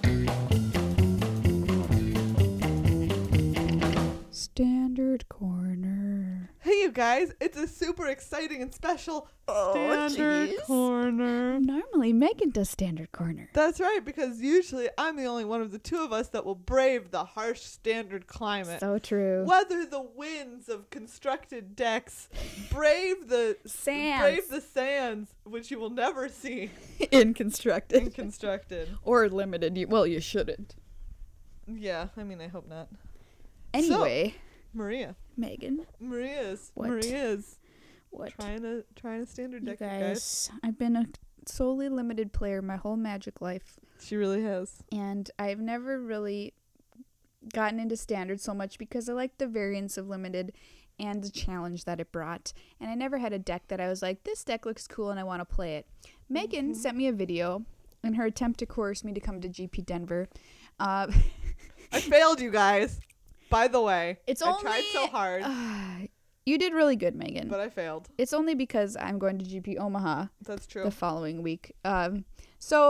Standard corner. Hey, you guys. It's a super exciting and special Oh, Standard jeez. Corner. Normally Megan does standard corner. That's right, because usually I'm the only one of the two of us that will brave the harsh standard climate. So true. Weather the winds of constructed decks, brave the Sands. brave the sands, which you will never see In constructed in constructed. or limited. You, well, you shouldn't. Yeah, I mean, I hope not. Anyway, Maria, Megan, Maria's, What? Maria's what? trying to trying to standard You deck, you guys. guys, I've been a solely limited player my whole Magic life, She really has. and I've never really gotten into standard so much because I like the variance of limited and the challenge that it brought. And I never had a deck that I was like, this deck looks cool and I want to play it. Megan Mhm. sent me a video in her attempt to coerce me to come to G P Denver. Uh, I failed, you guys. By the way, it's I only tried so hard, Uh, you did really good, Megan. but I failed. It's only because I'm going to G P Omaha That's true. the following week. Um, so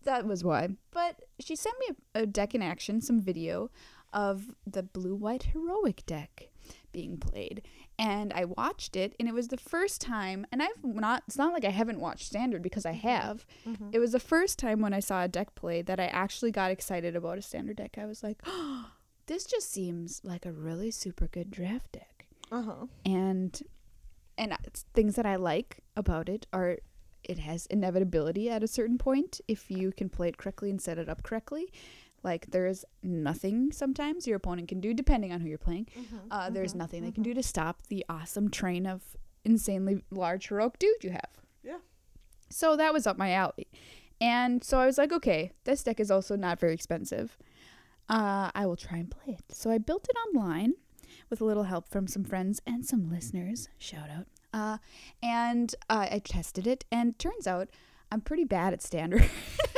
that was why. But she sent me a, a deck in action, some video of the blue-white heroic deck being played. And I watched it, and it was the first time, and I've not, it's not like I haven't watched Standard because I have. Mm-hmm. It was the first time when I saw a deck play that I actually got excited about a Standard deck. I was like, oh, this just seems like a really super good draft deck. Uh-huh. And and it's, things that I like about it are it has inevitability at a certain point if you can play it correctly and set it up correctly. Like, there's nothing sometimes your opponent can do, depending on who you're playing. Mm-hmm. Uh, there's mm-hmm. nothing mm-hmm. they can do to stop the awesome train of insanely large heroic dude you have. Yeah. So that was up my alley. And so I was like, okay, this deck is also not very expensive. Uh, I will try and play it. So I built it online with a little help from some friends and some listeners. Shout out. Uh, and uh, I tested it, and turns out I'm pretty bad at Standard.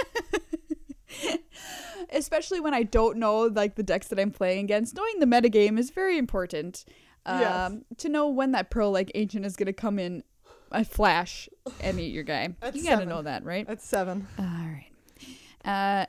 Especially when I don't know like the decks that I'm playing against. Knowing the metagame is very important. Um, Yes. To know when that Pearl like Ancient is gonna come in a flash and eat your guy. That's You gotta seven. know that, right? That's seven. All right. Uh,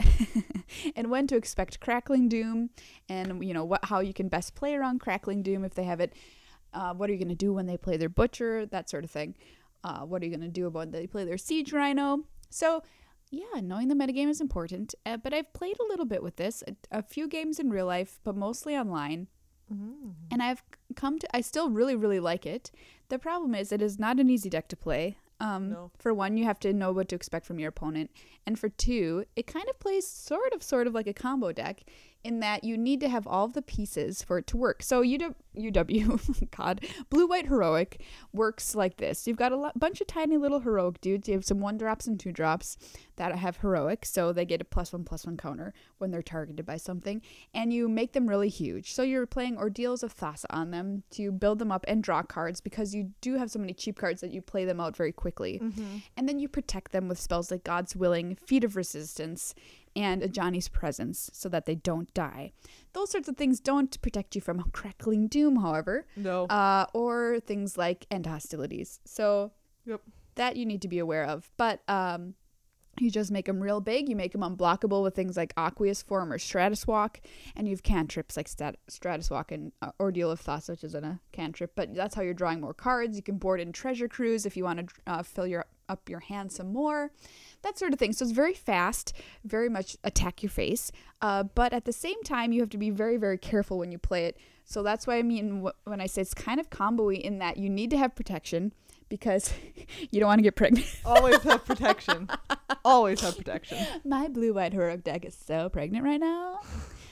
and when to expect Crackling Doom, and you know what, how you can best play around Crackling Doom if they have it. Uh, what are you gonna do when they play their Butcher? That sort of thing. Uh, what are you gonna do about when they play their Siege Rhino? So, yeah, knowing the metagame is important. Uh, but I've played a little bit with this, a, a few games in real life, but mostly online. Mm. And I've come to, I still really, really like it. The problem is it is not an easy deck to play. Um, No. For one, you have to know what to expect from your opponent. And for two, it kind of plays sort of, sort of like a combo deck in that you need to have all of the pieces for it to work. So U W, U W God, Blue-White Heroic works like this. You've got a lo- bunch of tiny little heroic dudes. You have some one-drops and two-drops that have heroic, so they get a plus one, plus one counter when they're targeted by something. And you make them really huge. So you're playing Ordeals of Thassa on them to build them up and draw cards because you do have so many cheap cards that you play them out very quickly. Mm-hmm. And then you protect them with spells like God's Willing, Feet of Resistance, and a Johnny's Presence so that they don't die. Those sorts of things don't protect you from Crackling Doom, however, No. uh, or things like End Hostilities. So Yep. that you need to be aware of. But um, you just make them real big. You make them unblockable with things like Aqueous Form or Stratus Walk, and you have cantrips like Stat- Stratus Walk and uh, Ordeal of Thassa, which isn't a cantrip, but that's how you're drawing more cards. You can board in Treasure Cruise if you want to uh, fill your up your hand some more, that sort of thing. So it's very fast, very much attack your face, uh, but at the same time, you have to be very, very careful when you play it. So that's why I mean wh- when I say it's kind of combo-y in that you need to have protection because you don't want to get pregnant. Always have protection. Always have protection. My blue-white heroic deck is so pregnant right now.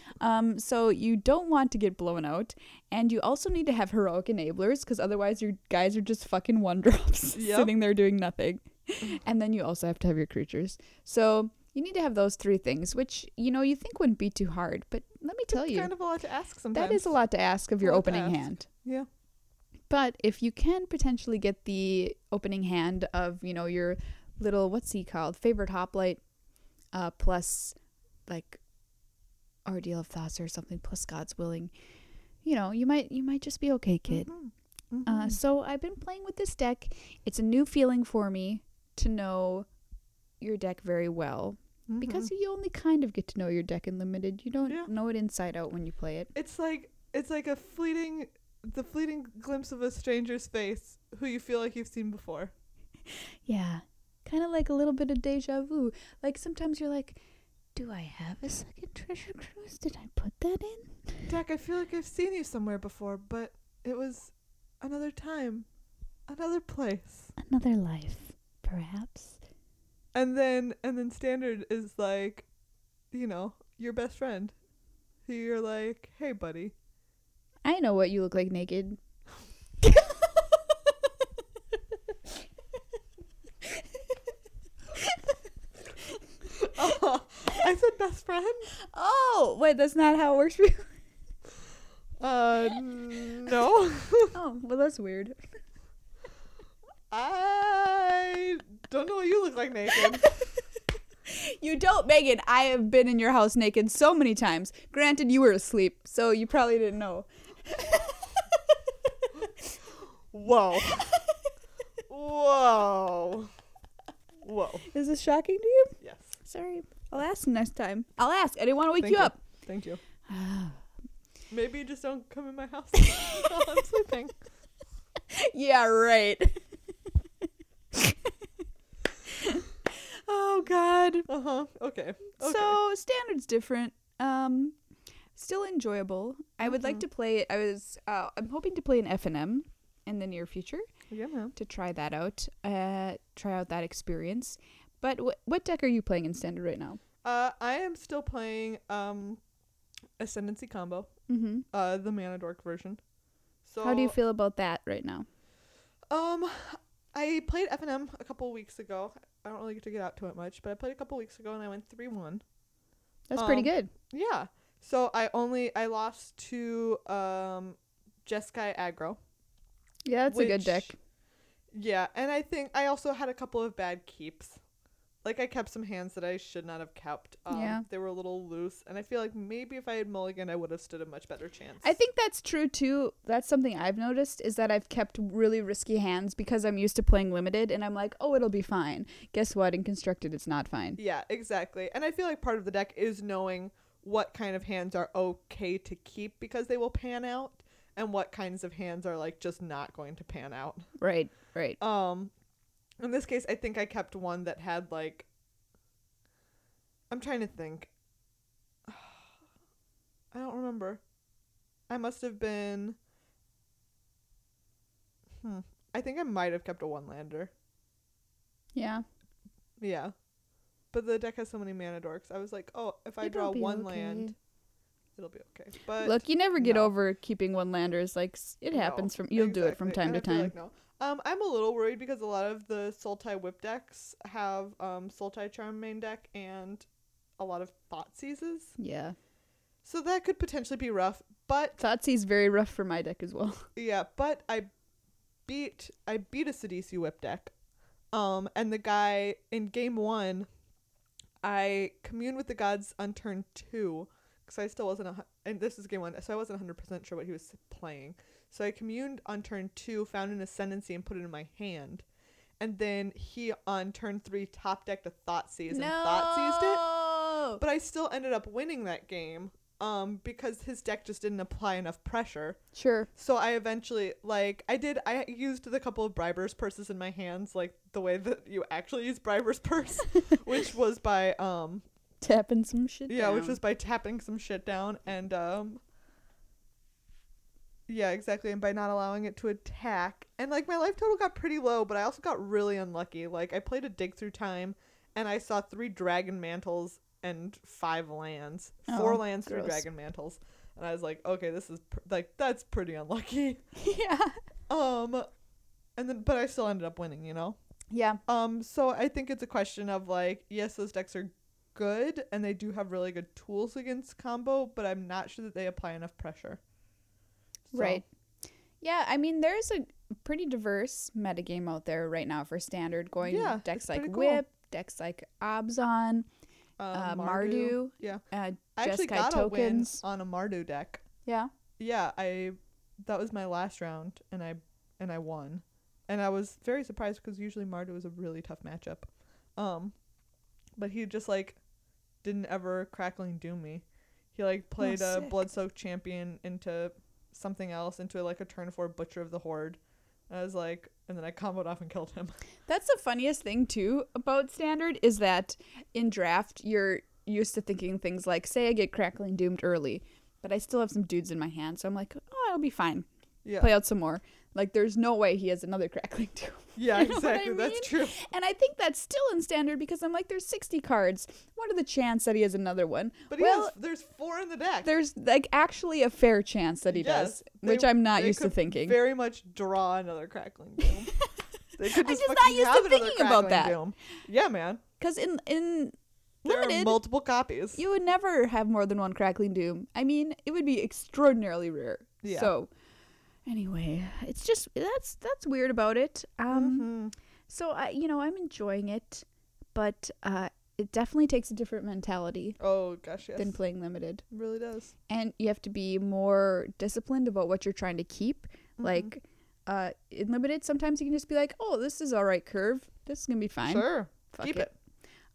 Um, so you don't want to get blown out, and you also need to have heroic enablers because otherwise your guys are just fucking one drops Yep. sitting there doing nothing. And then you also have to have your creatures. So you need to have those three things, which you know you think wouldn't be too hard, but let me tell It's you, kind of a lot to ask sometimes. that is a lot to ask of your lot to opening ask. hand. Yeah. But if you can potentially get the opening hand of, you know, your little, what's he called, favorite hoplite, uh, plus like Ordeal of Thassa or something, plus God's Willing, you know, you might you might just be okay, kid. Mm-hmm. Uh, Mm-hmm. so I've been playing with this deck. It's a new feeling for me to know your deck very well because you only kind of get to know your deck in Limited. You don't Yeah. know it inside out when you play it. It's like it's like a fleeting, the fleeting glimpse of a stranger's face who you feel like you've seen before. Yeah, kind of like a little bit of deja vu. Like sometimes you're like, do I have a second Treasure Cruise? Did I put that in? Jack, I feel like I've seen you somewhere before, but it was another time, another place. Another life, perhaps. And then and then Standard is like, you know, your best friend. Who you're like, hey buddy. I know what you look like naked. Oh, I said best friend? Oh, wait, that's not how it works for you? Uh, no. Oh, well, that's weird. I don't know what you look like naked. You don't, Megan. I have been in your house naked so many times. Granted, you were asleep, so you probably didn't know. Whoa. Whoa. Whoa. Is this shocking to you? Yes. Sorry. I'll ask next time. I'll ask. I didn't want to wake Thank you you. up. Thank you. Maybe you just don't come in my house while I'm sleeping. Yeah, right. Oh God. Uh huh. Okay. Okay. So standard's different. Um, still enjoyable. I would like Mhm. to play. I was. Uh, I'm hoping to play an F and M in the near future yeah, man. to try that out. Uh, try out that experience. But wh- what deck are you playing in standard right now? Uh, I am still playing um, Ascendancy combo. Mm-hmm. Uh, the Mana Dork version. So How do you feel about that right now? Um, I played F and M a couple weeks ago. I don't really get to get out to it much, but I played a couple weeks ago and I went three one. That's pretty Um, good. Yeah. So I only I lost to um Jeskai Aggro. Yeah, that's a good which- deck. Yeah, and I think I also had a couple of bad keeps. Like, I kept some hands that I should not have kept. Um, Yeah. They were a little loose, and I feel like maybe if I had mulliganed, I would have stood a much better chance. I think that's true too. That's something I've noticed is that I've kept really risky hands because I'm used to playing limited and I'm like, oh, it'll be fine. Guess what? In constructed, it's not fine. Yeah, exactly. And I feel like part of the deck is knowing what kind of hands are okay to keep because they will pan out, and what kinds of hands are, like, just not going to pan out. Right, right. Um, in this case, I think I kept one that had, like, I'm trying to think. I don't remember. I must have been, hmm. I think I might have kept a one-lander. Yeah. Yeah. But the deck has so many mana dorks. I was like, oh, if I It'll draw be one okay. land, it'll be okay. But Look, you never get no. over keeping one landers. Like, s- it no, happens from, you'll do it from exactly. time And to I feel time. like no. Um, I'm a little worried because a lot of the Sultai whip decks have um Sultai Charm main deck and a lot of Thought Seizes. Yeah. So that could potentially be rough. But Thoughtseize very rough for my deck as well. yeah, but I beat I beat a Sidisi whip deck. Um, and the guy in game one, I communed with the gods on turn two because I still wasn't a, hu- and this is game one, so I wasn't one hundred percent sure what he was playing. So I communed on turn two, found an ascendancy, and put it in my hand. And then he on turn three top decked a Thought Seize and Thought Seized it. But I still ended up winning that game um, because his deck just didn't apply enough pressure. Sure. So I eventually, like, I did, I used the couple of Briber's purses in my hands, like the way that you actually use Briber's purse, which was by, um, Tapping some shit yeah, down. which was by tapping some shit down and, um, yeah, exactly, and by not allowing it to attack. And, like, my life total got pretty low, but I also got really unlucky. Like, I played a Dig Through Time, and I saw three Dragon Mantles and five lands. Four Oh, lands, three gross. Dragon Mantles. And I was like, okay, this is, pr- like, that's pretty unlucky. Yeah. Um, and then, but I still ended up winning, you know? Yeah. Um, so I think it's a question of, like, yes, those decks are good, and they do have really good tools against combo, but I'm not sure that they apply enough pressure. So, Right. Yeah, I mean, there's a pretty diverse metagame out there right now for standard, going Yeah, decks it's like pretty cool. Whip, decks like Abzan, Um, uh, Mardu. Mardu, Yeah. uh, I actually Jeskai got tokens. a win on a Mardu deck. Yeah. Yeah, I that was my last round, and I and I won, and I was very surprised because usually Mardu is a really tough matchup, um, but he just like didn't ever crackling doom me. He like played a sick. blood-soaked champion into something else, into like a turn four Butcher of the Horde. I was like, and then I comboed off and killed him. That's the funniest thing too about standard is that in draft you're used to thinking things like, say I get crackling doomed early, but I still have some dudes in my hand, so I'm like, oh, I'll be fine. Yeah, Play out some more. Like, there's no way he has another crackling doom. yeah, You know what I exactly. That's mean? true. And I think that's still in standard because I'm like, there's sixty cards. What are the chance that he has another one? But he Well, has, there's four in the deck. There's like actually a fair chance that he Yes, does, they- which I'm not they used to could thinking. Very much draw another crackling doom. They could I'm just just not fucking used to have another thinking about crackling that. doom. Yeah, man. Because in in There limited, are multiple copies. you would never have more than one crackling doom. I mean, it would be extraordinarily rare. Yeah. So anyway, it's just that's that's weird about it. Um. Mhm. So I, you know, I'm enjoying it, but uh, it definitely takes a different mentality Oh gosh, yes. than playing limited. It really does. And you have to be more disciplined about what you're trying to keep. Mhm. Like, uh, in limited, sometimes you can just be like, "Oh, this is all right curve. This is gonna be fine. Sure. Fuck Keep it." it.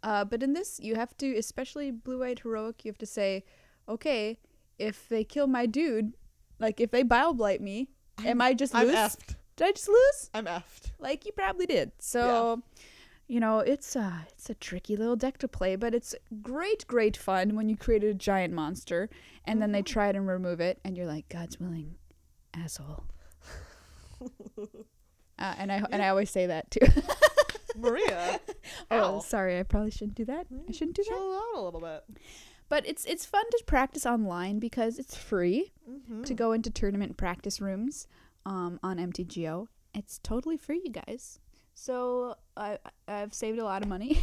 Uh, but in this, you have to, especially Blue-White Heroic, you have to say, okay, if they kill my dude, like if they Bile Blight me, am I just I'm lose? effed. Did I just lose? I'm effed. Like you probably did. So, you know, it's uh it's a tricky little deck to play, but it's great, great fun when you created a giant monster and then they try to remove it and you're like, God's willing, asshole. uh, and I and I always say that too. Maria. Oh, Ow. sorry, I probably shouldn't do that. I shouldn't do that. Chill out a little bit. But it's it's fun to practice online because it's free Mm-hmm. to go into tournament practice rooms um, on M T G O. It's totally free, you guys. So I I've saved a lot of money.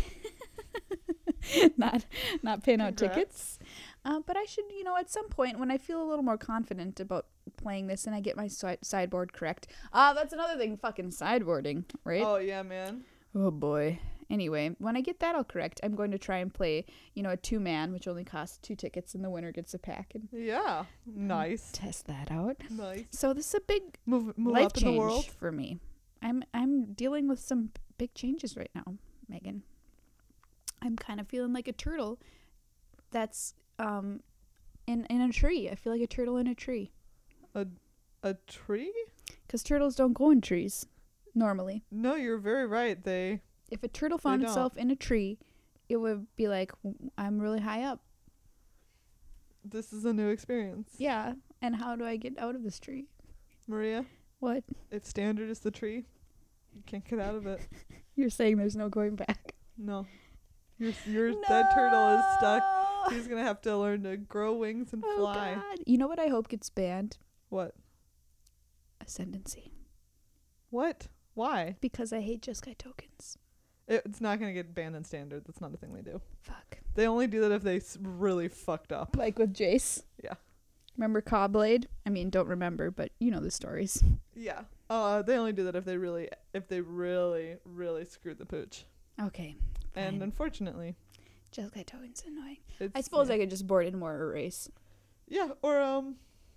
not not paying out Congrats. tickets. Uh, but I should, you know, at some point when I feel a little more confident about playing this and I get my si- sideboard correct. Ah, uh, that's another thing, fucking sideboarding, right? Oh yeah, man. Oh boy. Anyway, when I get that all correct, I'm going to try and play, you know, a two man, which only costs two tickets, and the winner gets a pack, and Yeah. Nice. test that out. Nice. So this is a big Move move life up in the change world. for me. I'm I'm dealing with some big changes right now, Megan. I'm kind of feeling like a turtle that's um in in a tree. I feel like a turtle in a tree A tree? because turtles don't go in trees normally. No, you're very right. They If a turtle found don't. itself in a tree, it would be like, "W- I'm really high up. this is a new experience. Yeah, and how do I get out of this tree? Maria, What? if standard is the tree, you can't get out of it. You're saying there's no going back. No. Your your that turtle is stuck. No! He's gonna have to learn to grow wings and Oh, fly. God. You know what I hope gets banned? What? Ascendancy. What? Why? Because I hate Jeskai tokens. It, it's not gonna get banned in standard. That's not a thing they do. Fuck. They only do that if they s- really fucked up. Like with Jace. Yeah. Remember Cobblade? I mean, don't remember, but you know the stories. Yeah. Uh, they only do that if they really, if they really, really screwed the pooch. Okay. And fine. unfortunately, Jeskai tokens annoying. it's, I suppose yeah. I could just board in more erase. Yeah, or um,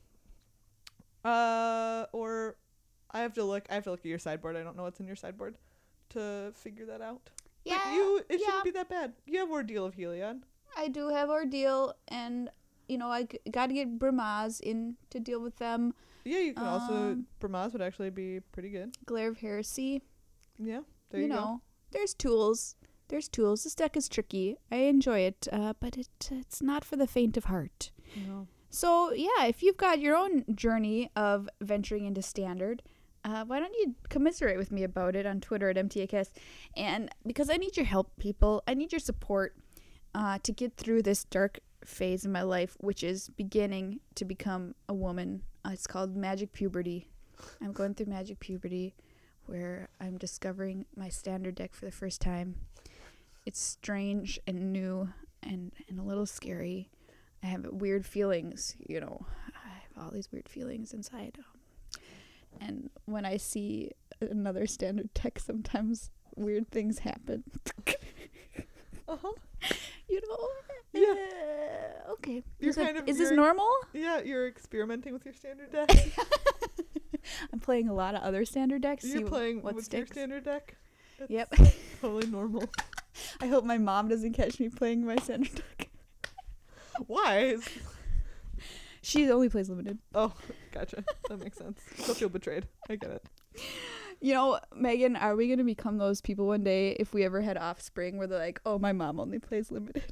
uh, or I have to look. I have to look at your sideboard. I don't know what's in your sideboard to figure that out. Yeah. But you, it yeah. shouldn't be that bad. You have Ordeal of Heliod. I do have Ordeal, and, you know, I g- got to get Brimaz in to deal with them. Yeah, you can also. Um, Brimaz would actually be pretty good. Glare of Heresy. Yeah, there you you, know, there's tools. There's tools. This deck is tricky. I enjoy it, uh, but it it's not for the faint of heart. go. No. So, yeah, if you've got your own journey of venturing into Standard, uh, why don't you commiserate with me about it on Twitter at M T A K S? And because I need your help, people. I need your support uh, to get through this dark phase in my life, which is beginning to become a woman. Uh, it's called Magic Puberty. I'm going through Magic Puberty, where I'm discovering my Standard deck for the first time. It's strange and new and, and a little scary. I have weird feelings, you know. I have all these weird feelings inside. Um, and when I see another Standard deck, sometimes weird things happen. Uh huh. You know? Yeah. Uh, okay. You're is it- kind of- is this you're- normal? Yeah, you're experimenting with your standard deck. I'm playing a lot of other Standard decks. You're see playing what with sticks. your standard deck. It's Yep. totally normal. I hope my mom doesn't catch me playing my Standard deck. Why? Is- She only plays limited. oh, gotcha. That makes sense. She'll feel betrayed. I get it. You know, Megan, are we going to become those people one day if we ever had offspring where they're like, oh, my mom only plays limited?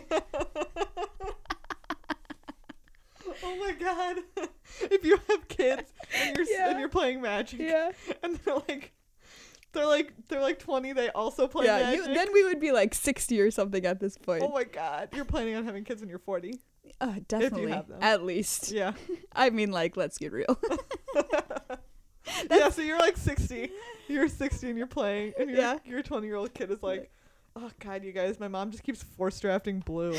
Oh my god. If you have kids and you're s Yeah. and you're playing Magic Yeah. and they're like they're like they're like twenty, they also play Yeah, you, Magic. then we would be like sixty or something at this point. Oh my god. You're planning on having kids when you're forty. Uh, definitely. have them. At least. Yeah. I mean, like, let's get real. Yeah, so you're like sixty. You're sixty and you're playing and your Yeah. your twenty year old kid is like, oh god, you guys, my mom just keeps force drafting blue.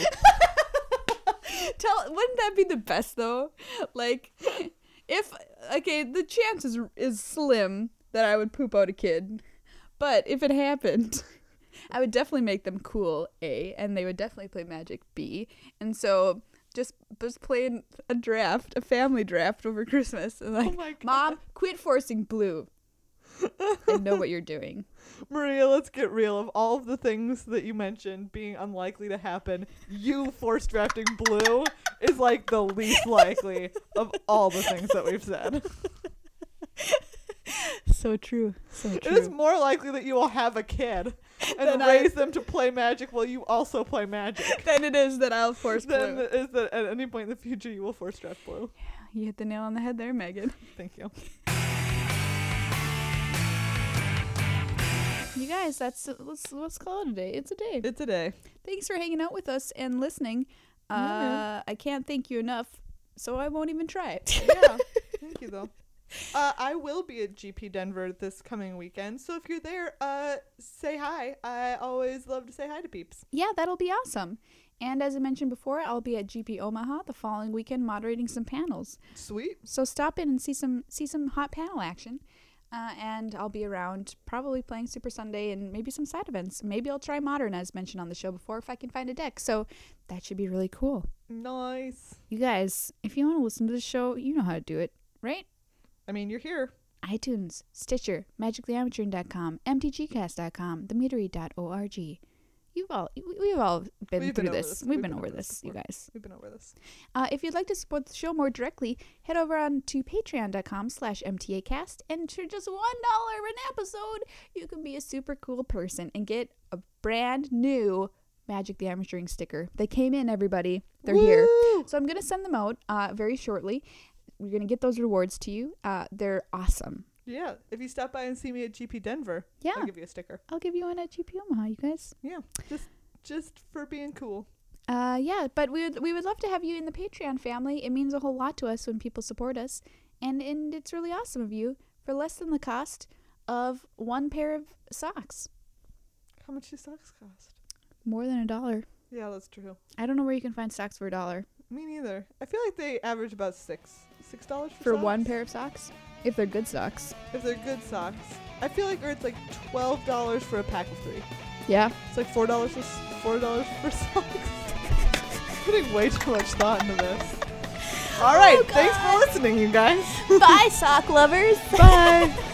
Tell, wouldn't that be the best though? Like, if okay, the chance is is slim that I would poop out a kid, but if it happened, I would definitely make them cool A, and they would definitely play Magic B, and so just just playing a draft, a family draft over Christmas, and like, Oh my god. Mom, quit forcing blue. and know what you're doing. Maria, let's get real. Of all of the things that you mentioned being unlikely to happen, you force drafting Blue is like the least likely of all the things that we've said. So true. So It is more likely that you will have a kid and Then raise I- them to play Magic while you also play Magic. Than it is that I'll force Then Blue. it is that at any point in the future you will force draft Blue. You hit the nail on the head there, Megan. Thank you. You guys, that's let's let's call it a day. It's a day. It's a day. Thanks for hanging out with us and listening. Uh, Yeah, I can't thank you enough, so I won't even try it. Yeah. Thank you, though. Uh, I will be at G P Denver this coming weekend, so if you're there, uh, say hi. I always love to say hi to peeps. Yeah, that'll be awesome. And as I mentioned before, I'll be at G P Omaha the following weekend moderating some panels. Sweet. So stop in and see some see some hot panel action. Uh, and I'll be around probably playing Super Sunday and maybe some side events. Maybe I'll try Modern, as mentioned on the show before, if I can find a deck. So that should be really cool. Nice. You guys, if you want to listen to the show, you know how to do it, right? I mean, you're here. iTunes, Stitcher, magic the amateuring dot com, m t g cast dot com, the meadery dot org. You've all, we've all been We've through been over this. this. We've, been, over this, you before. guys. We've been over this. Uh, if you'd like to support the show more directly, head over on to patreon dot com slash m t a cast, and for just one dollar an episode, you can be a super cool person and get a brand new Magic the Amateuring sticker. They came in, everybody. They're Woo! here. So I'm going to send them out uh, very shortly. We're going to get those rewards to you. Uh, they're awesome. Yeah. If you stop by and see me at G P Denver, Yeah. I'll give you a sticker. I'll give you one at G P Omaha, you guys. Yeah. Just just for being cool. Uh, yeah, but we would we would love to have you in the Patreon family. It means a whole lot to us when people support us, and and it's really awesome of you for less than the cost of one pair of socks. How much do socks cost? More than a dollar. Yeah, that's true. I don't know where you can find socks for a dollar Me neither. I feel like they average about six. Six dollars for, for socks? one pair of socks, if they're good socks. If they're good socks. I feel like or it's like twelve dollars for a pack of three. Yeah. It's like four dollars for s- four dollars for socks. Putting way too much thought into this. All right, Oh, thanks for God. listening, you guys. Bye, sock lovers. Bye.